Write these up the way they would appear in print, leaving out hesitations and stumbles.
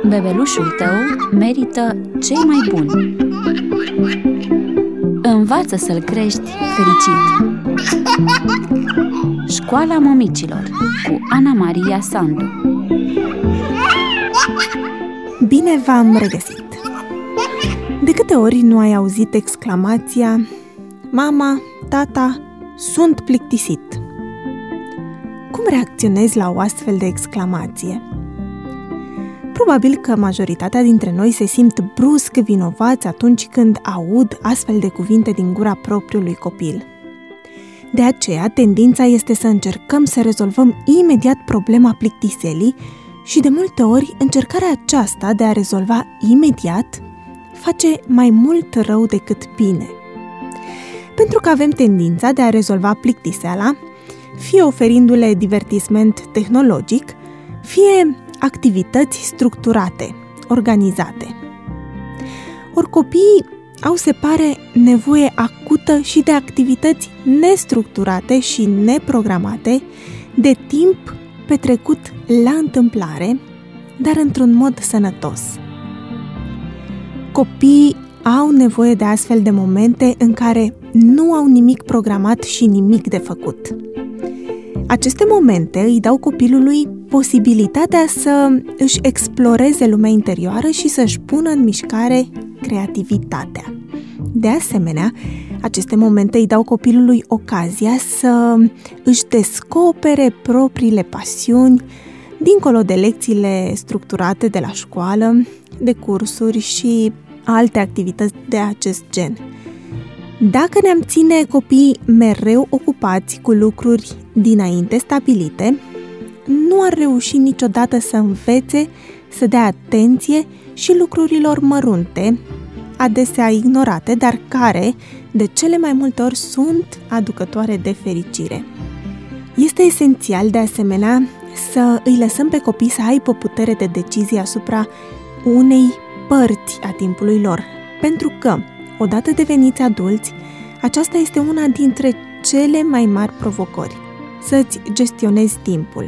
Bebelușul tău merită cei mai buni. Învață să-l crești fericit. Școala Mămicilor cu Ana Maria Sandu. Bine v-am regăsit! De câte ori nu ai auzit exclamația "Mama, tata, sunt plictisit"? Cum reacționezi la o astfel de exclamație? Probabil că majoritatea dintre noi se simt brusc vinovați atunci când aud astfel de cuvinte din gura propriului copil. De aceea, tendința este să încercăm să rezolvăm imediat problema plictiselii și de multe ori încercarea aceasta de a rezolva imediat face mai mult rău decât bine. Pentru că avem tendința de a rezolva plictiseala, fie oferindu-le divertisment tehnologic, fie activități structurate, organizate. Ori copiii au, se pare, nevoie acută și de activități nestructurate și neprogramate, de timp petrecut la întâmplare, dar într-un mod sănătos. Copiii au nevoie de astfel de momente în care nu au nimic programat și nimic de făcut. Aceste momente îi dau copilului posibilitatea să își exploreze lumea interioară și să-și pună în mișcare creativitatea. De asemenea, aceste momente îi dau copilului ocazia să își descopere propriile pasiuni, dincolo de lecțiile structurate de la școală, de cursuri și alte activități de acest gen. Dacă ne-am ține copiii mereu ocupați cu lucruri dinainte stabilite, nu ar reuși niciodată să învețe să dea atenție și lucrurilor mărunte, adesea ignorate, dar care, de cele mai multe ori, sunt aducătoare de fericire. Este esențial, de asemenea, să îi lăsăm pe copii să aibă putere de decizie asupra unei părți a timpului lor, pentru că, odată deveniți adulți, aceasta este una dintre cele mai mari provocări, să-ți gestionezi timpul.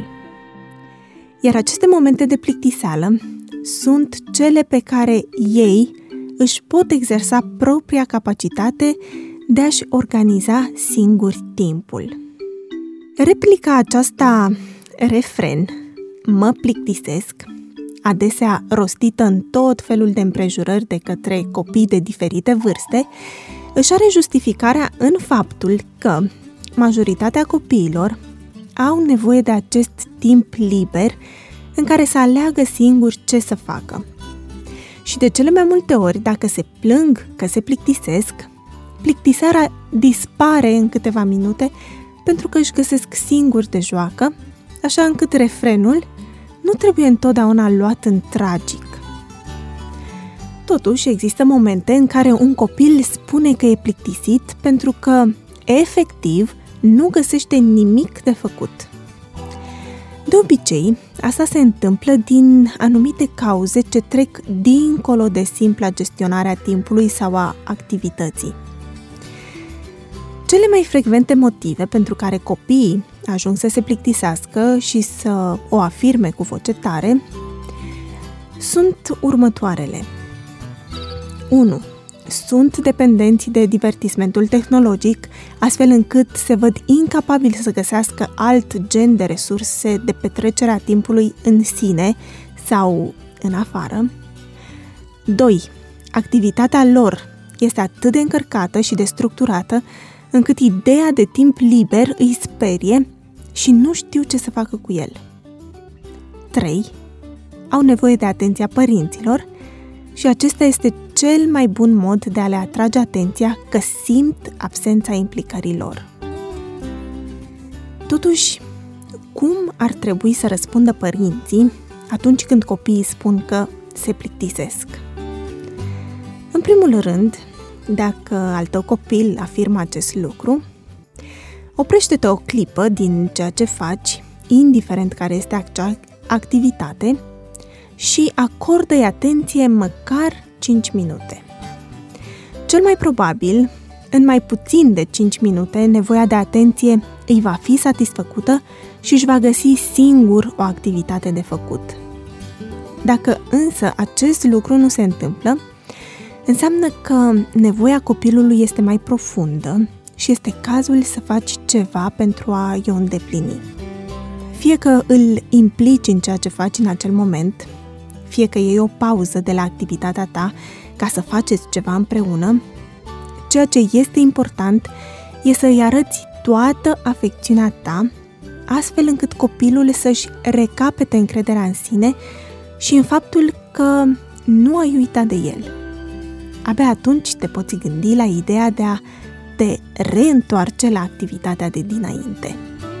Iar aceste momente de plictiseală sunt cele pe care ei își pot exersa propria capacitate de a-și organiza singuri timpul. Replica aceasta refren, "mă plictisesc", adesea rostită în tot felul de împrejurări de către copii de diferite vârste, își are justificarea în faptul că majoritatea copiilor au nevoie de acest timp liber în care să aleagă singuri ce să facă. Și de cele mai multe ori, dacă se plâng că se plictisesc, plictiseara dispare în câteva minute pentru că își găsesc singuri de joacă, așa încât refrenul nu trebuie întotdeauna luat în tragic. Totuși, există momente în care un copil spune că e plictisit pentru că, efectiv, nu găsește nimic de făcut. De obicei, asta se întâmplă din anumite cauze ce trec dincolo de simpla gestionare a timpului sau a activității. Cele mai frecvente motive pentru care copiii ajung să se plictisească și să o afirme cu voce tare sunt următoarele. 1. Sunt dependenți de divertismentul tehnologic, astfel încât se văd incapabili să găsească alt gen de resurse de petrecere a timpului în sine sau în afară. 2. Activitatea lor este atât de încărcată și de structurată încât ideea de timp liber îi sperie și nu știu ce să facă cu el. 3. Au nevoie de atenția părinților și acesta este cel mai bun mod de a le atrage atenția că simt absența implicării lor. Totuși, cum ar trebui să răspundă părinții atunci când copiii spun că se plictisesc? În primul rând, dacă al tău copil afirmă acest lucru, oprește-te o clipă din ceea ce faci, indiferent care este acea activitate, și acordă-i atenție măcar 5 minute. Cel mai probabil, în mai puțin de 5 minute, nevoia de atenție îi va fi satisfăcută și își va găsi singur o activitate de făcut. Dacă însă acest lucru nu se întâmplă, înseamnă că nevoia copilului este mai profundă și este cazul să faci ceva pentru a o îndeplini. Fie că îl implici în ceea ce faci în acel moment, fie că iei o pauză de la activitatea ta ca să faceți ceva împreună, ceea ce este important e să îi arăți toată afecțiunea ta, astfel încât copilul să-și recapete încrederea în sine și în faptul că nu ai uitat de el. Abia atunci te poți gândi la ideea de a te reîntoarce la activitatea de dinainte.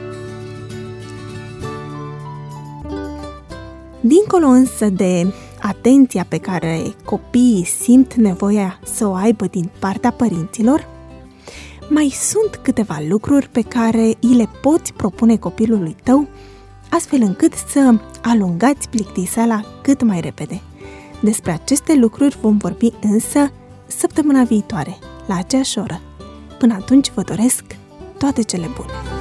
Dincolo însă de atenția pe care copiii simt nevoia să o aibă din partea părinților, mai sunt câteva lucruri pe care îi le poți propune copilului tău, astfel încât să alungați plictiseala cât mai repede. Despre aceste lucruri vom vorbi însă săptămâna viitoare, la aceeași oră. Până atunci vă doresc toate cele bune!